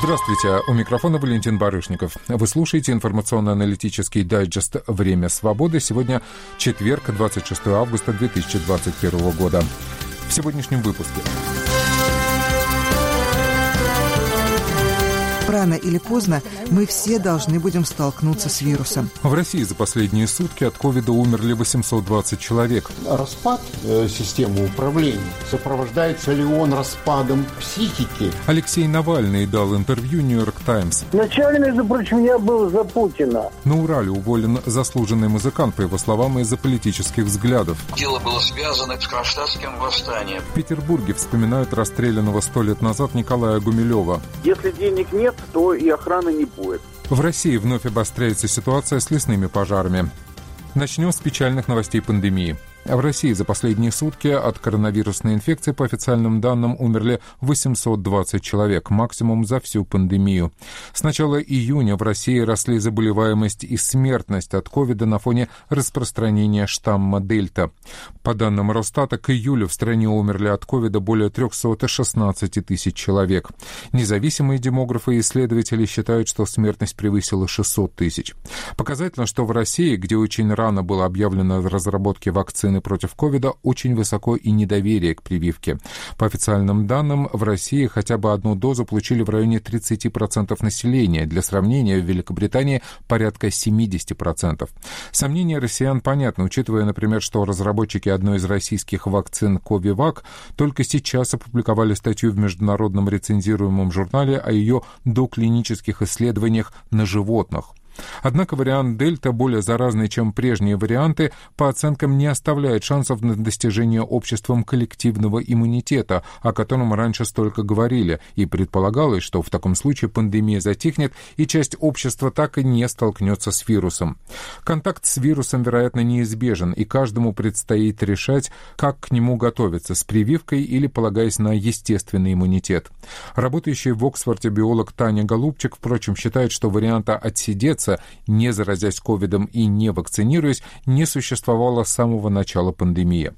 Здравствуйте, у микрофона Валентин Барышников. Вы слушаете информационно-аналитический дайджест «Время свободы». Сегодня четверг, 26 августа 2021 года. В сегодняшнем выпуске. Рано или поздно мы все должны будем столкнуться с вирусом. В России за последние сутки от ковида умерли 820 человек. Распад системы управления, сопровождается ли он распадом психики? Алексей Навальный дал интервью «Нью-Йорк Таймс». Вначале, между прочим, я был за Путина. На Урале уволен заслуженный музыкант, по его словам, из-за политических взглядов. Дело было связано с Кронштадтским восстанием. В Петербурге вспоминают расстрелянного 100 лет назад Николая Гумилева. Если денег нет, то и охраны не будет. В России вновь обостряется ситуация с лесными пожарами. Начнем с печальных новостей пандемии. В России за последние сутки от коронавирусной инфекции, по официальным данным, умерли 820 человек, максимум за всю пандемию. С начала июня в России росли заболеваемость и смертность от ковида на фоне распространения штамма Дельта. По данным Росстата, к июлю в стране умерли от ковида более 316 тысяч человек. Независимые демографы и исследователи считают, что смертность превысила 600 тысяч. Показательно, что в России, где очень рано было объявлено о разработке вакцины против ковида, очень высоко и недоверие к прививке. По официальным данным, в России хотя бы одну дозу получили в районе 30% населения. Для сравнения, в Великобритании порядка 70%. Сомнения россиян понятны, учитывая, например, что разработчики одной из российских вакцин Ковивак только сейчас опубликовали статью в международном рецензируемом журнале о ее доклинических исследованиях на животных. Однако вариант Дельта, более заразный, чем прежние варианты, по оценкам не оставляет шансов на достижение обществом коллективного иммунитета, о котором раньше столько говорили, и предполагалось, что в таком случае пандемия затихнет, и часть общества так и не столкнется с вирусом. Контакт с вирусом, вероятно, неизбежен, и каждому предстоит решать, как к нему готовиться, с прививкой или полагаясь на естественный иммунитет. Работающий в Оксфорде биолог Таня Голубчик, впрочем, считает, что варианта «отсидеться», не заразясь ковидом и не вакцинируясь, не существовало с самого начала пандемии.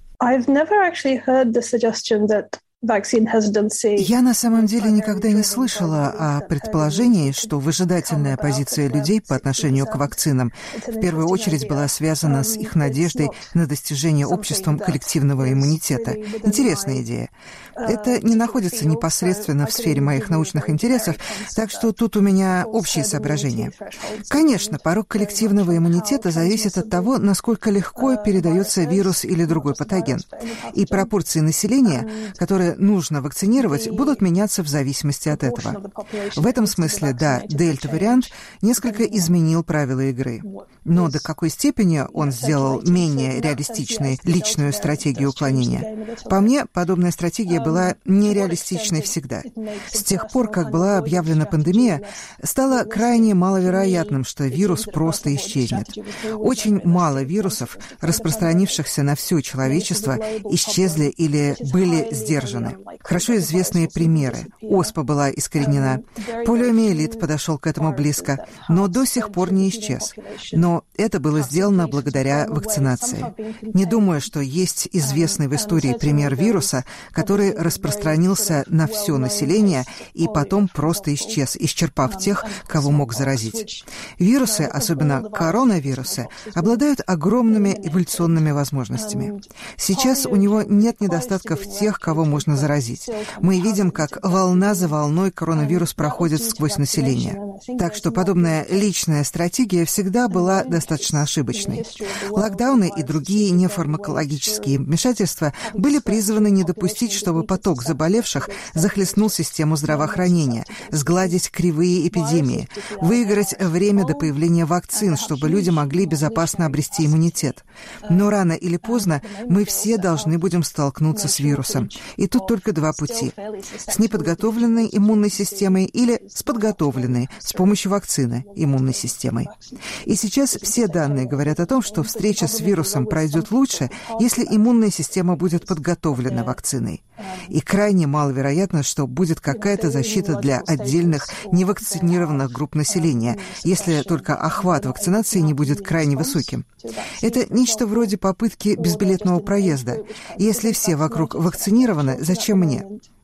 Я на самом деле никогда не слышала о предположении, что выжидательная позиция людей по отношению к вакцинам в первую очередь была связана с их надеждой на достижение обществом коллективного иммунитета. Интересная идея. Это не находится непосредственно в сфере моих научных интересов, так что тут у меня общие соображения. Конечно, порог коллективного иммунитета зависит от того, насколько легко передается вирус или другой патоген. И пропорции населения, которые нужно вакцинировать, будут меняться в зависимости от этого. В этом смысле, да, дельта-вариант несколько изменил правила игры. Но до какой степени он сделал менее реалистичной личную стратегию уклонения? По мне, подобная стратегия была нереалистичной всегда. С тех пор, как была объявлена пандемия, стало крайне маловероятным, что вирус просто исчезнет. Очень мало вирусов, распространившихся на все человечество, исчезли или были сдержаны. Хорошо известные примеры. Оспа была искоренена. Полиомиелит подошел к этому близко, но до сих пор не исчез. Но это было сделано благодаря вакцинации. Не думаю, что есть известный в истории пример вируса, который распространился на все население и потом просто исчез, исчерпав тех, кого мог заразить. Вирусы, особенно коронавирусы, обладают огромными эволюционными возможностями. Сейчас у него нет недостатков тех, кого можно заразить. Мы видим, как волна за волной коронавирус проходит сквозь население. Так что подобная личная стратегия всегда была достаточно ошибочной. Локдауны и другие нефармакологические вмешательства были призваны не допустить, чтобы поток заболевших захлестнул систему здравоохранения, сгладить кривые эпидемии, выиграть время до появления вакцин, чтобы люди могли безопасно обрести иммунитет. Но рано или поздно мы все должны будем столкнуться с вирусом. И тут только два пути. С неподготовленной иммунной системой или с подготовленной с помощью вакцины иммунной системой. И сейчас все данные говорят о том, что встреча с вирусом пройдет лучше, если иммунная система будет подготовлена вакциной. И крайне маловероятно, что будет какая-то защита для отдельных невакцинированных групп населения, если только охват вакцинации не будет крайне высоким. Это нечто вроде попытки безбилетного проезда. Если все вокруг вакцинированы, зачем мне?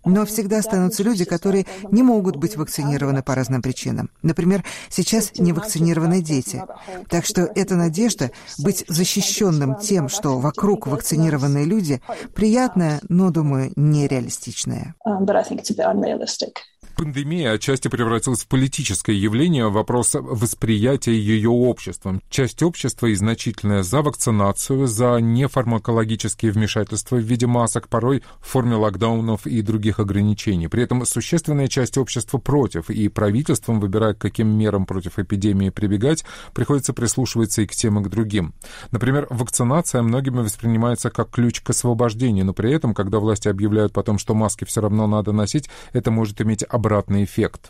Но всегда останутся люди, которые не могут быть вакцинированы по разным причинам. Например, сейчас не вакцинированы дети. Так что эта надежда быть защищенным тем, что вокруг вакцинированные люди, приятная, но, думаю, нереалистичная. Пандемия отчасти превратилась в политическое явление, вопрос восприятия ее обществом. Часть общества и значительная за вакцинацию, за нефармакологические вмешательства в виде масок, порой в форме локдаунов и других ограничений. При этом существенная часть общества против, и правительством, выбирая, к каким мерам против эпидемии прибегать, приходится прислушиваться и к тем, и к другим. Например, вакцинация многими воспринимается как ключ к освобождению, но при этом, когда власти объявляют потом, что маски все равно надо носить, это может иметь обратный эффект.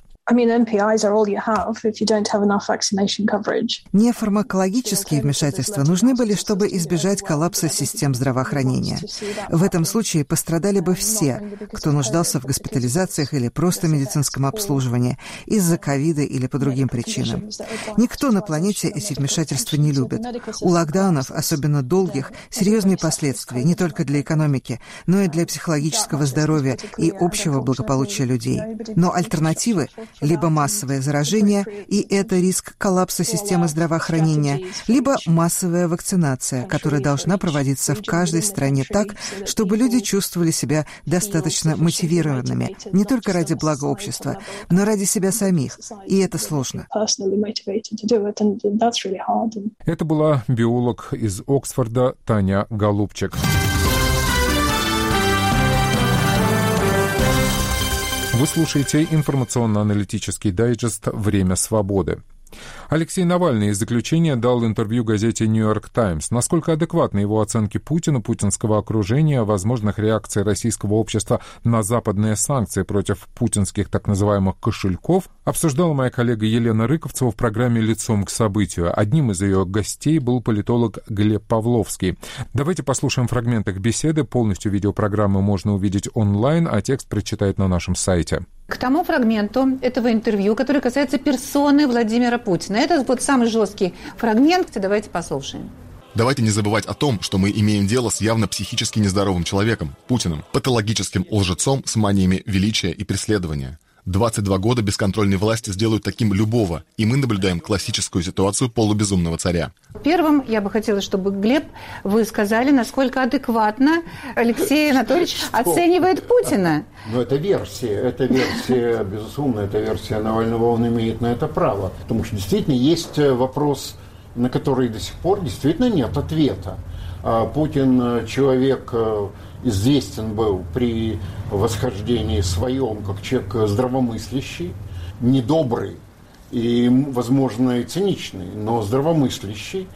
Нефармакологические вмешательства нужны были, чтобы избежать коллапса систем здравоохранения. В этом случае пострадали бы все, кто нуждался в госпитализациях или просто медицинском обслуживании из-за ковида или по другим причинам. Никто на планете эти вмешательства не любит. У локдаунов, особенно долгих, серьезные последствия не только для экономики, но и для психологического здоровья и общего благополучия людей. Но альтернативы — либо массовое заражение, и это риск коллапса системы здравоохранения, либо массовая вакцинация, которая должна проводиться в каждой стране так, чтобы люди чувствовали себя достаточно мотивированными, не только ради блага общества, но ради себя самих. И это сложно. Это была биолог из Оксфорда Таня Голубчик. Вы слушаете информационно-аналитический дайджест «Время свободы». Алексей Навальный из заключения дал интервью газете «Нью-Йорк Таймс». Насколько адекватны его оценки Путина, путинского окружения, возможных реакций российского общества на западные санкции против путинских так называемых кошельков, обсуждала моя коллега Елена Рыковцева в программе «Лицом к событию». Одним из ее гостей был политолог Глеб Павловский. Давайте послушаем фрагмент их беседы. Полностью видеопрограмму можно увидеть онлайн, а текст прочитать на нашем сайте. К тому фрагменту этого интервью, который касается персоны Владимира Путина. Это вот самый жесткий фрагмент. Давайте послушаем. Давайте не забывать о том, что мы имеем дело с явно психически нездоровым человеком, Путиным, патологическим лжецом с маниями величия и преследования. 22 года бесконтрольной власти сделают таким любого, и мы наблюдаем классическую ситуацию полубезумного царя. Первым я бы хотела, чтобы, Глеб, вы сказали, насколько адекватно Алексей Анатольевич оценивает Путина. Но это версия, безусловно, это версия Навального, он имеет на это право. Потому что действительно есть вопрос, на который до сих пор действительно нет ответа. Путин человек известен был при восхождении своем как человек здравомыслящий, недобрый и, возможно, и циничный, но здравомыслящий.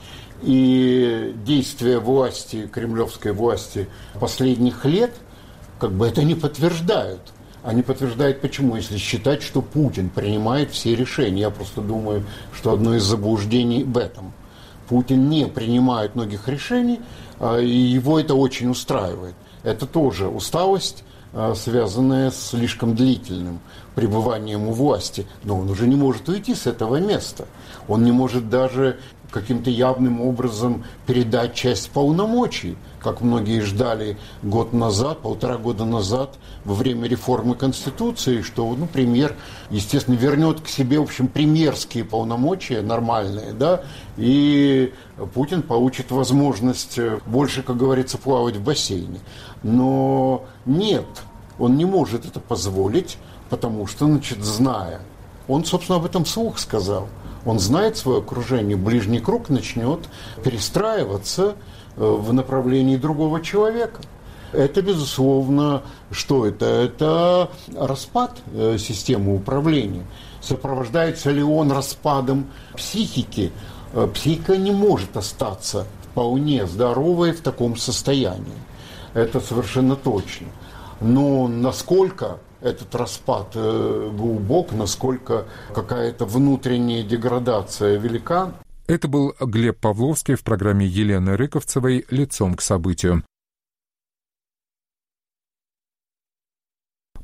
И действия власти, кремлевской власти последних лет как бы это не подтверждают. Они подтверждают почему? Если считать, что Путин принимает все решения. Я просто думаю, что одно из заблуждений в этом. Путин не принимает многих решений, и его это очень устраивает. Это тоже усталость, связанная с слишком длительным пребыванием у власти. Но он уже не может уйти с этого места. Он не может даже каким-то явным образом передать часть полномочий, как многие ждали год назад, 1,5 года назад, во время реформы Конституции, что премьер, естественно, вернет к себе, в общем, премьерские полномочия нормальные, да, и Путин получит возможность больше, как говорится, плавать в бассейне. Но нет, он не может это позволить, потому что, зная, он, собственно, об этом вслух сказал. Он знает свое окружение, ближний круг начнет перестраиваться в направлении другого человека. Это, безусловно, что это? Это распад системы управления. Сопровождается ли он распадом психики? Психика не может остаться вполне здоровой в таком состоянии. Это совершенно точно. Но насколько этот распад глубок, насколько какая-то внутренняя деградация велика. Это был Глеб Павловский в программе Елены Рыковцевой «Лицом к событию».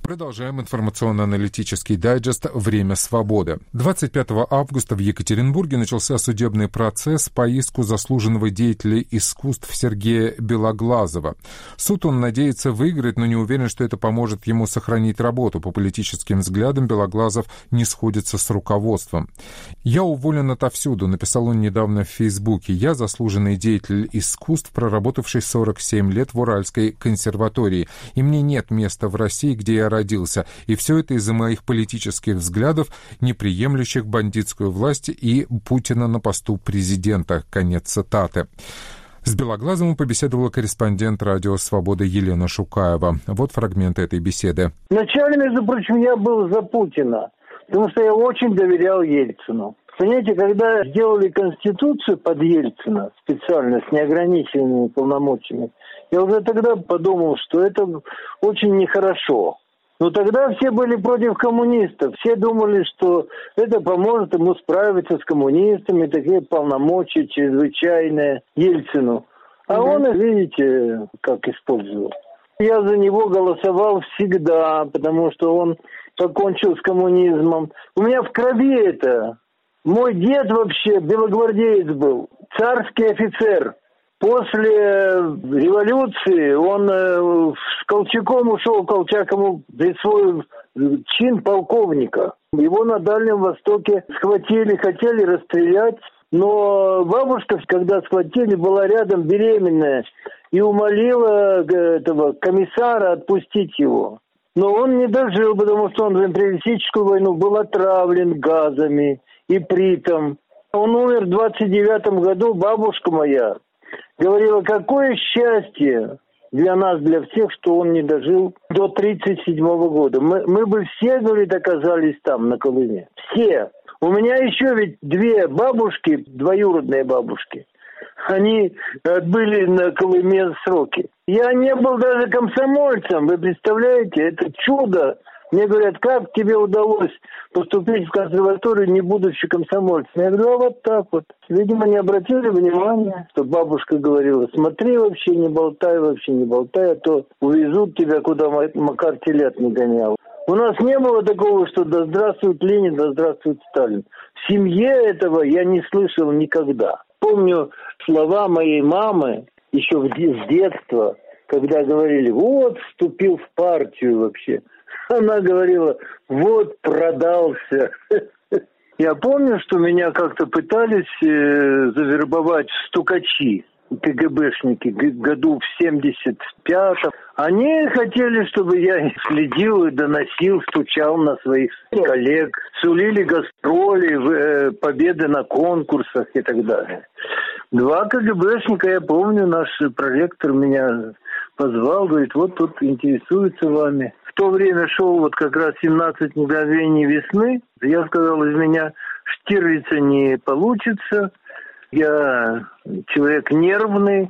Продолжаем информационно-аналитический дайджест «Время свободы». 25 августа в Екатеринбурге начался судебный процесс по иску заслуженного деятеля искусств Сергея Белоглазова. Суд он надеется выиграть, но не уверен, что это поможет ему сохранить работу. По политическим взглядам Белоглазов не сходится с руководством. «Я уволен отовсюду», — написал он недавно в Фейсбуке. «Я заслуженный деятель искусств, проработавший 47 лет в Уральской консерватории, и мне нет места в России, где я родился, и все это из-за моих политических взглядов, не приемлющих бандитскую власть и Путина на посту президента». Конец цитаты. С Белоглазовым побеседовала корреспондент «Радио Свобода» Елена Шукаева. Вот фрагмент этой беседы. Вначале, между прочим, я был за Путина, потому что я очень доверял Ельцину. Понимаете, когда сделали Конституцию под Ельцина, специально, с неограниченными полномочиями, я уже тогда подумал, что это очень нехорошо. Но тогда все были против коммунистов. Все думали, что это поможет ему справиться с коммунистами, такие полномочия чрезвычайные Ельцину. А он, видите, как использовал. Я за него голосовал всегда, потому что он покончил с коммунизмом. У меня в крови это. Мой дед вообще белогвардеец был, царский офицер. После революции он с Колчаком ушел, Колчак ему присвоил чин полковника. Его на Дальнем Востоке схватили, хотели расстрелять, но бабушка, когда схватили, была рядом беременная и умолила этого комиссара отпустить его. Но он не дожил, потому что он в империалистическую войну был отравлен газами, ипритом. Он умер в 29 году, бабушка моя говорила, какое счастье для нас, для всех, что он не дожил до 1937 года. Мы бы все, говорит, оказались там, на Колыме. Все. У меня еще ведь две бабушки, двоюродные бабушки, они отбыли на Колыме сроки. Я не был даже комсомольцем, вы представляете, это чудо. Мне говорят, как тебе удалось поступить в консерваторию, не будучи комсомольцем? Я говорю, а вот так вот. Видимо, не обратили внимания, что бабушка говорила, смотри, вообще не болтай, а то увезут тебя, куда Макар телят не гонял. У нас не было такого, что да здравствует Ленин, да здравствует Сталин. В семье этого я не слышал никогда. Помню слова моей мамы еще с детства, когда говорили, вот вступил в партию вообще. Она говорила, вот продался. Я помню, что меня как-то пытались завербовать в стукачи, КГБшники, году в 75-м. Они хотели, чтобы я следил и доносил, стучал на своих коллег, сулили гастроли, победы на конкурсах и так далее. Два КГБшника, я помню, наш проректор меня позвал, говорит, вот тут интересуется вами. В то время шел вот как раз 17 мгновений весны. Я сказал, из меня Штирлица не получится. Я человек нервный.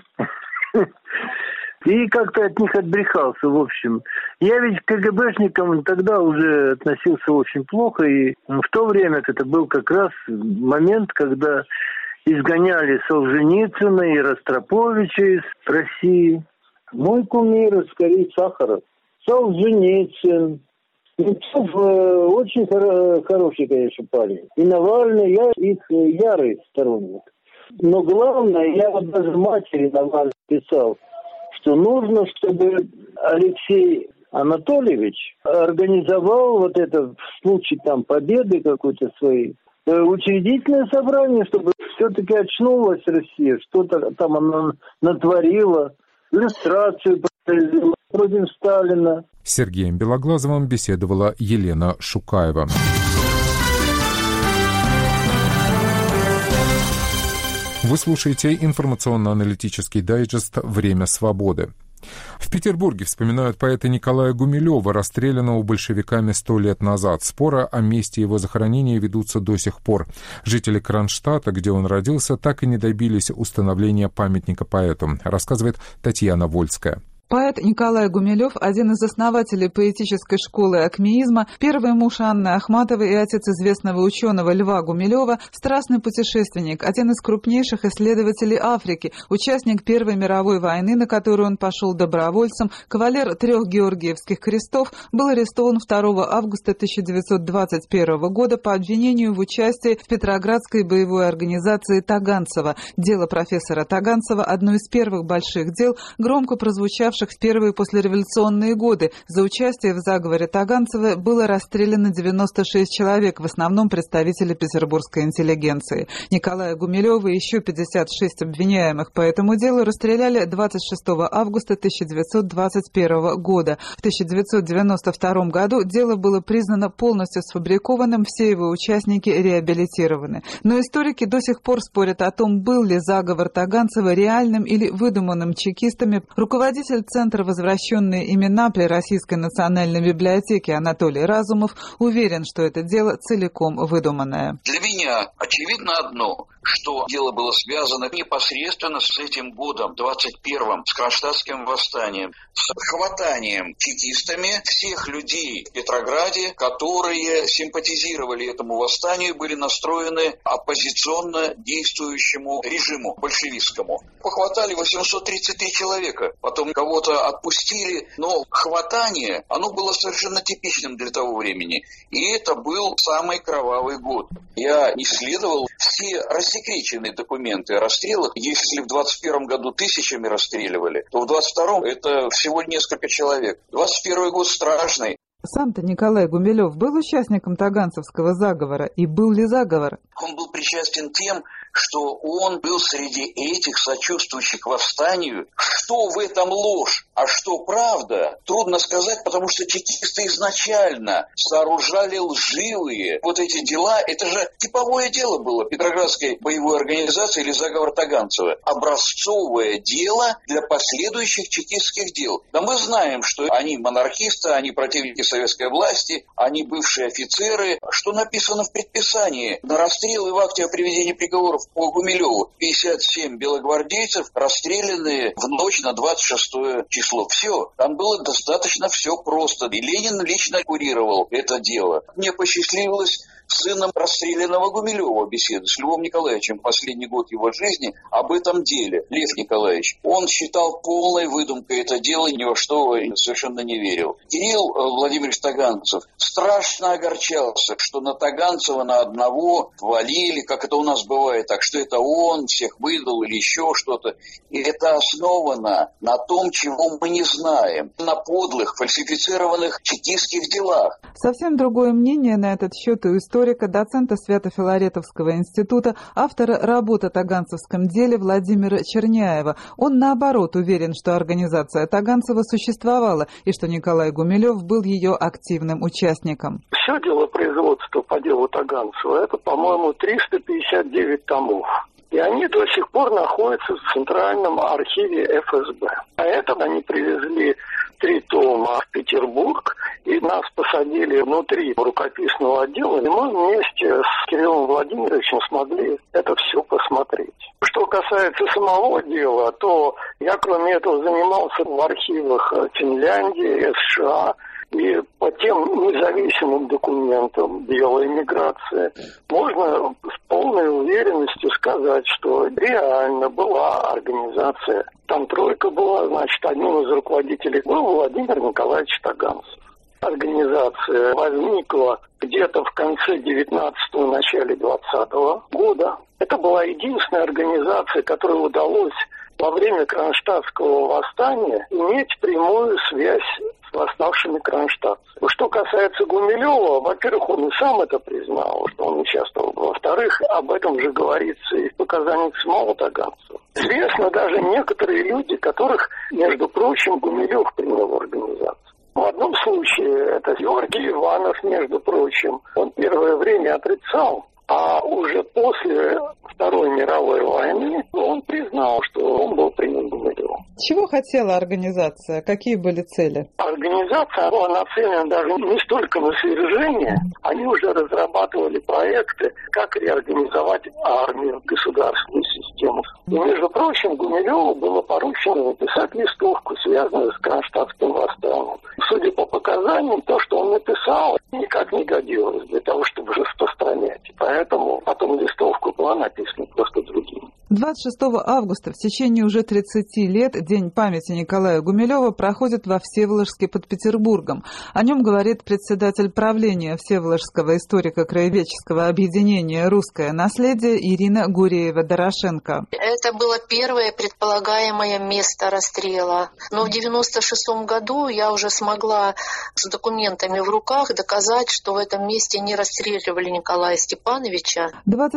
И как-то от них отбрехался, в общем. Я ведь к КГБшникам тогда уже относился очень плохо. И в то время это был как раз момент, когда изгоняли Солженицына и Ростроповича из России. Мой кумир, скорее, Сахаров. Солженицын. Немцов очень хороший, конечно, парень. И Навальный, я их ярый сторонник. Но главное, я вот даже матери Навальный писал, что нужно, чтобы Алексей Анатольевич организовал вот это в случае там победы какой-то своей, учредительное собрание, чтобы все-таки очнулась Россия, что-то там она натворила, иллюстрацию произвела против Сталина. С Сергеем Белоглазовым беседовала Елена Шукаева. Вы слушаете информационно-аналитический дайджест «Время свободы». В Петербурге вспоминают поэта Николая Гумилева, расстрелянного большевиками 100 лет назад. Споры о месте его захоронения ведутся до сих пор. Жители Кронштадта, где он родился, так и не добились установления памятника поэту, рассказывает Татьяна Вольская. Поэт Николай Гумилев, один из основателей поэтической школы акмеизма, первый муж Анны Ахматовой и отец известного ученого Льва Гумилева, страстный путешественник, один из крупнейших исследователей Африки, участник Первой мировой войны, на которую он пошел добровольцем, кавалер 3 Георгиевских крестов, был арестован 2 августа 1921 года по обвинению в участии в Петроградской боевой организации Таганцева. Дело профессора Таганцева – одно из первых больших дел, громко прозвучавших в первые послереволюционные годы. За участие в заговоре Таганцева было расстреляно 96 человек, в основном представители петербургской интеллигенции. Николая Гумилева и еще 56 обвиняемых по этому делу расстреляли 26 августа 1921 года. В 1992 году дело было признано полностью сфабрикованным, все его участники реабилитированы. Но историки до сих пор спорят о том, был ли заговор Таганцева реальным или выдуманным чекистами. Руководитель Центра «Возвращенные имена» при Российской национальной библиотеке Анатолий Разумов уверен, что это дело целиком выдуманное. Для меня очевидно одно, что дело было связано непосредственно с этим годом, 21-м, с Кронштадтским восстанием, с хватанием чекистами всех людей в Петрограде, которые симпатизировали этому восстанию, были настроены оппозиционно действующему режиму большевистскому. Похватали 833 человека, потом кого-то отпустили, но хватание, оно было совершенно типичным для того времени. И это был самый кровавый год. Я исследовал все рассекреченные документы о расстрелах. Если в 21 году тысячами расстреливали, то в 22-м это всего несколько человек. 21 год страшный. Сам-то Николай Гумилев был участником таганцевского заговора, и был ли заговор? Он был причастен тем, что он был среди этих сочувствующих восстанию. Что в этом ложь, а что правда, трудно сказать, потому что чекисты изначально сооружали лживые вот эти дела. Это же типовое дело было Петроградской боевой организации или заговор Таганцева. Образцовое дело для последующих чекистских дел. Да мы знаем, что они монархисты, они противники советской власти, они бывшие офицеры. Что написано в предписании? На расстрел и в акте о приведении приговоров по Гумилеву 57 белогвардейцев расстреляны в ночь на 26 число. Все. Там было достаточно все просто. И Ленин лично курировал это дело. Мне посчастливилось с сыном расстрелянного Гумилева беседы с Львом Николаевичем последний год его жизни об этом деле. Лев Николаевич, он считал полной выдумкой это дело, ни во что совершенно не верил. Кирилл Владимирович Таганцев страшно огорчался, что на Таганцева на одного валили, как это у нас бывает, так что это он всех выдал или еще что-то. И это основано на том, чего мы не знаем, на подлых, фальсифицированных чекистских делах. Совсем другое мнение на этот счет у историка, доцента Свято-Филаретовского института, автора работы о таганцевском деле Владимира Черняева. Он, наоборот, уверен, что организация Таганцева существовала и что Николай Гумилев был ее активным участником. Все дело производства по делу Таганцева, это, по-моему, 359 томов. И они до сих пор находятся в Центральном архиве ФСБ. А это они привезли 3 тома в Петербург, и нас посадили внутри рукописного отдела, и мы вместе с Кириллом Владимировичем смогли это все посмотреть. Что касается самого дела, то я, кроме этого, занимался в архивах Финляндии, США, и по тем независимым документам дела иммиграции можно с полной уверенностью сказать, что реально была организация. Там тройка была, значит, одним из руководителей был Владимир Николаевич Таганцев. Организация возникла где-то в конце 19-го, начале 20-го года. Это была единственная организация, которой удалось во время Кронштадтского восстания иметь прямую связь с восставшими кронштадтцами. Что касается Гумилева, во-первых, он и сам это признал, что он участвовал. Во-вторых, об этом же говорится и в показаниях самого Таганцева. Известно даже некоторые люди, которых, между прочим, Гумилев принял в организацию. В одном случае это Георгий Иванов, между прочим. Он первое время отрицал, а уже после Второй мировой войны он признал, что он был принят Гумилевым. Чего хотела организация? Какие были цели? Организация была нацелена даже не столько на свержение, они уже разрабатывали проекты, как реорганизовать армию, государственную систему. И И, между прочим, Гумилеву было поручено написать листовку, связанную с Кронштадтским восстанием. Судя по показаниям, то, что он написал, никак не годилось для того, чтобы распространять. Поэтому потом листовка была написана просто другим. 26 августа в течение уже 30 лет День памяти Николая Гумилева проходит во Всеволожске под Петербургом. О нем говорит председатель правления Всеволожского историко-краеведческого объединения «Русское наследие» Ирина Гуреева-Дорошенко. Это было первое предполагаемое место расстрела. Но в 1996 году я уже смогла с документами в руках доказать, что в этом месте не расстреливали Николая Степановича.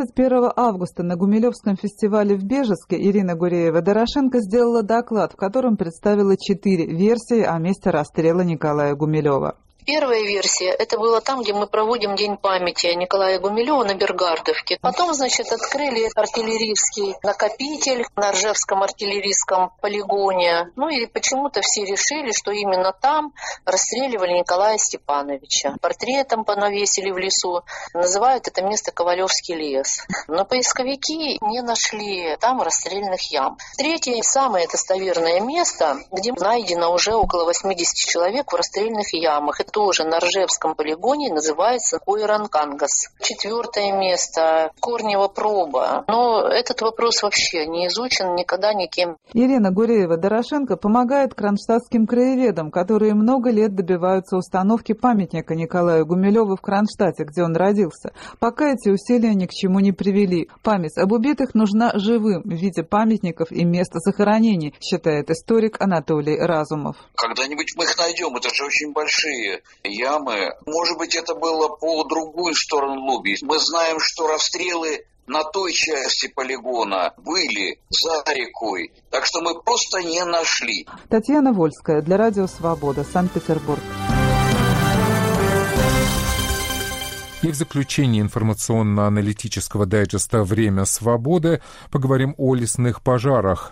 21 августа на Гумилевском фестивале в Бежецке Ирина Гуреева-Дорошенко сделала доклад, в котором представила 4 версии о месте расстрела Николая Гумилева. Первая версия – это было там, где мы проводим День памяти Николая Гумилева на Бергардовке. Потом, открыли артиллерийский накопитель на Ржевском артиллерийском полигоне. И почему-то все решили, что именно там расстреливали Николая Степановича. Портретом понавесили в лесу. Называют это место Ковалевский лес. Но поисковики не нашли там расстрельных ям. Третье, самое достоверное место, где найдено уже около 80 человек в расстрельных ямах. Это тоже на Ржевском полигоне, называется Ойранкангас. 4 место – Корнева проба. Но этот вопрос вообще не изучен никогда никем. Ирина Гуреева-Дорошенко помогает кронштадтским краеведам, которые много лет добиваются установки памятника Николаю Гумилеву в Кронштадте, где он родился. Пока эти усилия ни к чему не привели. Память об убитых нужна живым в виде памятников и мест захоронений, считает историк Анатолий Разумов. Когда-нибудь мы их найдем, это же очень большие ямы. Может быть, это было по другую сторону Луби. Мы знаем, что расстрелы на той части полигона были за рекой. Так что мы просто не нашли. Татьяна Вольская для Радио Свобода, Санкт-Петербург. И в заключении информационно-аналитического дайджеста «Время свободы» поговорим о лесных пожарах.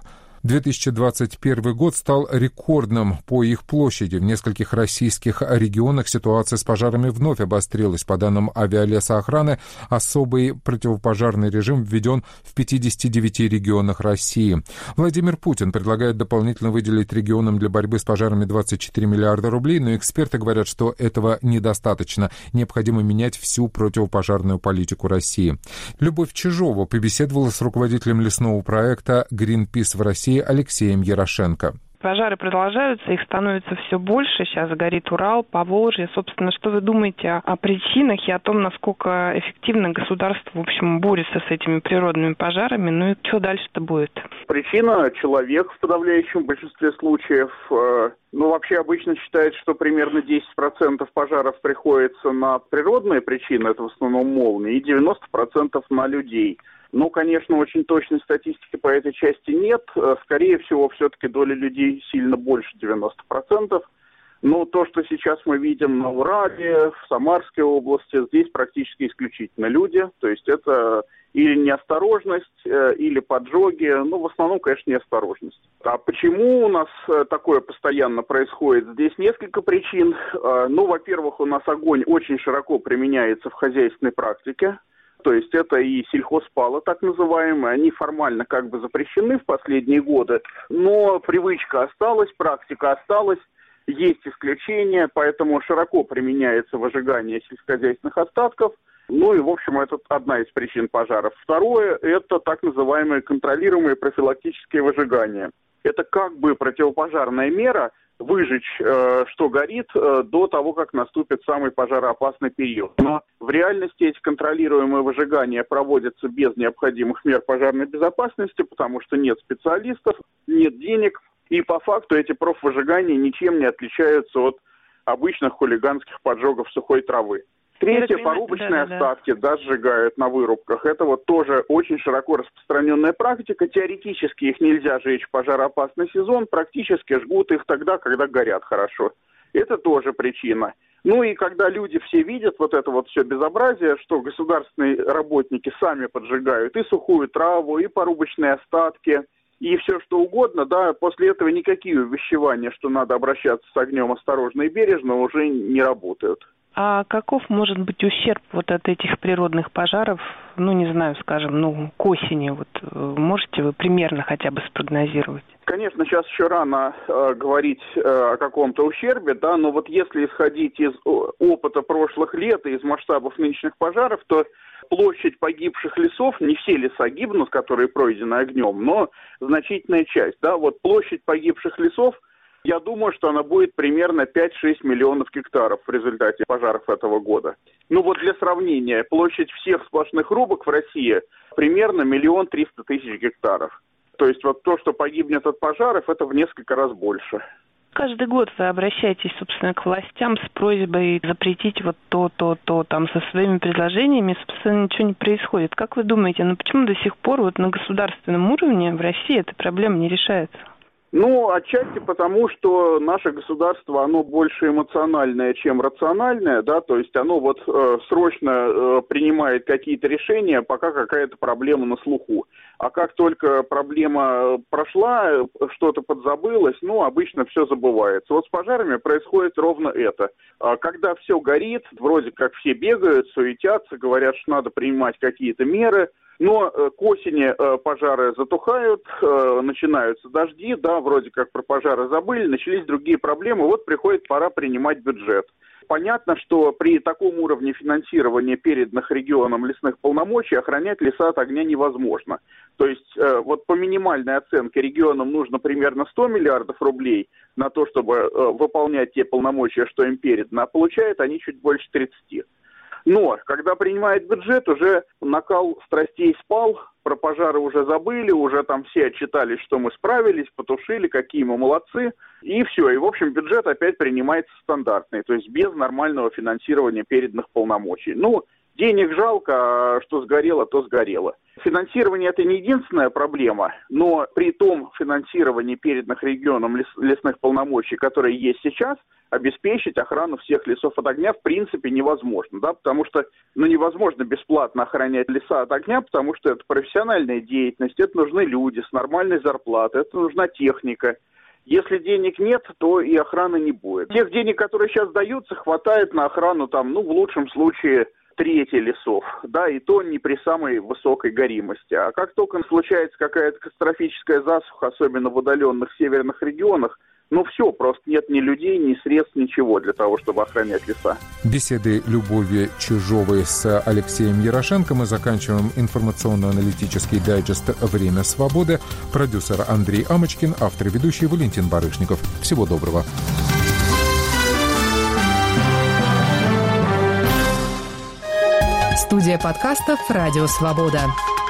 2021 год стал рекордным по их площади. В нескольких российских регионах ситуация с пожарами вновь обострилась. По данным авиалесоохраны, особый противопожарный режим введен в 59 регионах России. Владимир Путин предлагает дополнительно выделить регионам для борьбы с пожарами 24 миллиарда рублей, но эксперты говорят, что этого недостаточно. Необходимо менять всю противопожарную политику России. Любовь Чижова побеседовала с руководителем лесного проекта «Гринпис» в России Алексеем Ярошенко. Пожары продолжаются, их становится все больше. Сейчас горит Урал, Поволжье. Собственно, что вы думаете о причинах и о том, насколько эффективно государство, в общем, борется с этими природными пожарами? Ну и что дальше-то будет? Причина – человек в подавляющем большинстве случаев. Вообще обычно считается, что примерно 10% пожаров приходится на природные причины, это в основном молнии, и 90% на людей. Конечно, очень точной статистики по этой части нет. Скорее всего, все-таки доля людей сильно больше 90%. Но то, что сейчас мы видим на Урале, в Самарской области, здесь практически исключительно люди. То есть это или неосторожность, или поджоги. В основном, конечно, неосторожность. А почему у нас такое постоянно происходит? Здесь несколько причин. Во-первых, у нас огонь очень широко применяется в хозяйственной практике. То есть это и сельхозпалы, так называемые, они формально как бы запрещены в последние годы, но привычка осталась, практика осталась, есть исключения, поэтому широко применяется выжигание сельскохозяйственных остатков. В общем, это одна из причин пожаров. Второе – это так называемые контролируемые профилактические выжигания. Это как бы противопожарная мера, выжечь, что горит, до того, как наступит самый пожароопасный период. Но в реальности эти контролируемые выжигания проводятся без необходимых мер пожарной безопасности, потому что нет специалистов, нет денег, и по факту эти профвыжигания ничем не отличаются от обычных хулиганских поджогов сухой травы. Третье, порубочные остатки, сжигают на вырубках. Это тоже очень широко распространенная практика. Теоретически их нельзя жечь в пожароопасный сезон, практически жгут их тогда, когда горят хорошо. Это тоже причина. И когда люди все видят это все безобразие, что государственные работники сами поджигают и сухую траву, и порубочные остатки, и все что угодно, после этого никакие увещевания, что надо обращаться с огнем осторожно и бережно, уже не работают. А каков может быть ущерб вот от этих природных пожаров, не знаю, скажем, к осени? Вот можете вы примерно хотя бы спрогнозировать? Конечно, сейчас еще рано говорить о каком-то ущербе, да, но вот если исходить из опыта прошлых лет и из масштабов нынешних пожаров, то площадь погибших лесов, не все леса гибнут, которые пройдены огнем, но значительная часть, да, вот площадь погибших лесов, я думаю, что она будет примерно 5-6 миллионов гектаров в результате пожаров этого года. Вот для сравнения, площадь всех сплошных рубок в России примерно 1 300 000 гектаров. То есть вот то, что погибнет от пожаров, это в несколько раз больше. Каждый год вы обращаетесь, собственно, к властям с просьбой запретить вот то, там со своими предложениями, собственно, ничего не происходит. Как вы думаете, почему до сих пор вот на государственном уровне в России эта проблема не решается? Отчасти потому, что наше государство, оно больше эмоциональное, чем рациональное, да, то есть оно срочно принимает какие-то решения, пока какая-то проблема на слуху. А как только проблема прошла, что-то подзабылось, обычно все забывается. Вот с пожарами происходит ровно это. Когда все горит, вроде как все бегают, суетятся, говорят, что надо принимать какие-то меры, но к осени пожары затухают, начинаются дожди, да, вроде как про пожары забыли, начались другие проблемы, вот приходит пора принимать бюджет. Понятно, что при таком уровне финансирования переданных регионам лесных полномочий охранять леса от огня невозможно. То есть по минимальной оценке регионам нужно примерно 100 миллиардов рублей на то, чтобы выполнять те полномочия, что им передано, а получают они чуть больше 30. Но, когда принимает бюджет, уже накал страстей спал, про пожары уже забыли, уже там все отчитались, что мы справились, потушили, какие мы молодцы, и все. И, в общем, бюджет опять принимается стандартный, то есть без нормального финансирования переданных полномочий. Денег жалко, а что сгорело, то сгорело. Финансирование – это не единственная проблема, но при том финансировании переданных регионам лесных полномочий, которые есть сейчас, обеспечить охрану всех лесов от огня в принципе невозможно, да, потому что невозможно бесплатно охранять леса от огня, потому что это профессиональная деятельность, это нужны люди с нормальной зарплатой, это нужна техника. Если денег нет, то и охраны не будет. Тех денег, которые сейчас даются, хватает на охрану в лучшем случае трети лесов, да, и то не при самой высокой горимости. А как только случается какая-то катастрофическая засуха, особенно в удаленных северных регионах, все, просто нет ни людей, ни средств, ничего для того, чтобы охранять леса. Беседы Любови Чижовой с Алексеем Ярошенко мы заканчиваем информационно-аналитический дайджест «Время свободы». Продюсер Андрей Амочкин, автор и ведущий Валентин Барышников. Всего доброго. Студия подкастов «Радио Свобода».